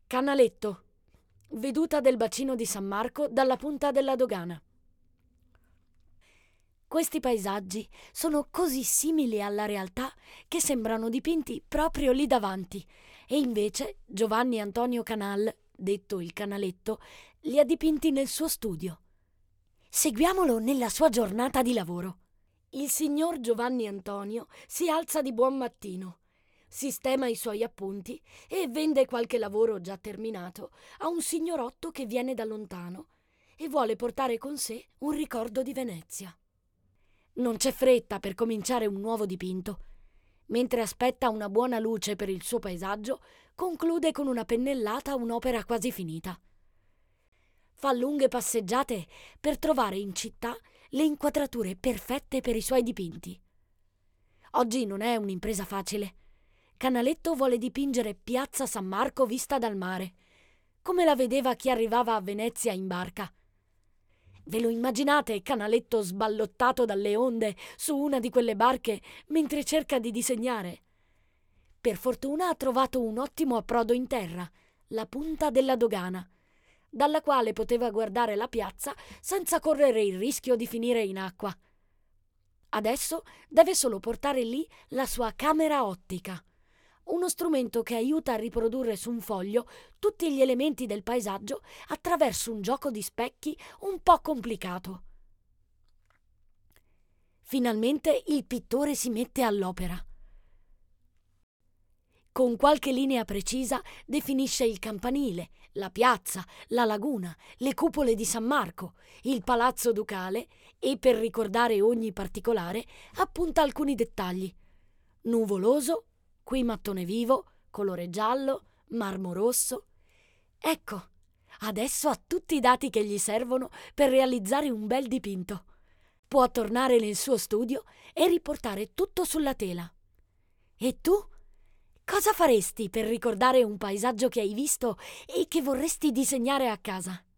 Canaletto. Veduta del bacino di San Marco dalla punta della dogana. Questi paesaggi sono così simili alla realtà che sembrano dipinti proprio lì davanti, e invece Giovanni Antonio Canal, detto il Canaletto, li ha dipinti nel suo studio. Seguiamolo nella sua giornata di lavoro. Il signor Giovanni Antonio si alza di buon mattino, sistema i suoi appunti e vende qualche lavoro già terminato a un signorotto che viene da lontano e vuole portare con sé un ricordo di Venezia. Non c'è fretta per cominciare un nuovo dipinto. Mentre aspetta una buona luce per il suo paesaggio, conclude con una pennellata un'opera quasi finita. Fa lunghe passeggiate per trovare in città le inquadrature perfette per i suoi dipinti. Oggi non è un'impresa facile. Canaletto vuole dipingere Piazza San Marco vista dal mare, come la vedeva chi arrivava a Venezia in barca. Ve lo immaginate Canaletto sballottato dalle onde su una di quelle barche mentre cerca di disegnare? Per fortuna ha trovato un ottimo approdo in terra, la punta della dogana, dalla quale poteva guardare la piazza senza correre il rischio di finire in acqua. Adesso deve solo portare lì la sua camera ottica, uno strumento che aiuta a riprodurre su un foglio tutti gli elementi del paesaggio attraverso un gioco di specchi un po' complicato. Finalmente il pittore si mette all'opera. Con qualche linea precisa definisce il campanile, la piazza, la laguna, le cupole di San Marco, il palazzo ducale e, per ricordare ogni particolare, appunta alcuni dettagli. Nuvoloso, qui mattone vivo, colore giallo, marmo rosso. Ecco, adesso ha tutti i dati che gli servono per realizzare un bel dipinto. Può tornare nel suo studio e riportare tutto sulla tela. E tu? Cosa faresti per ricordare un paesaggio che hai visto e che vorresti disegnare a casa?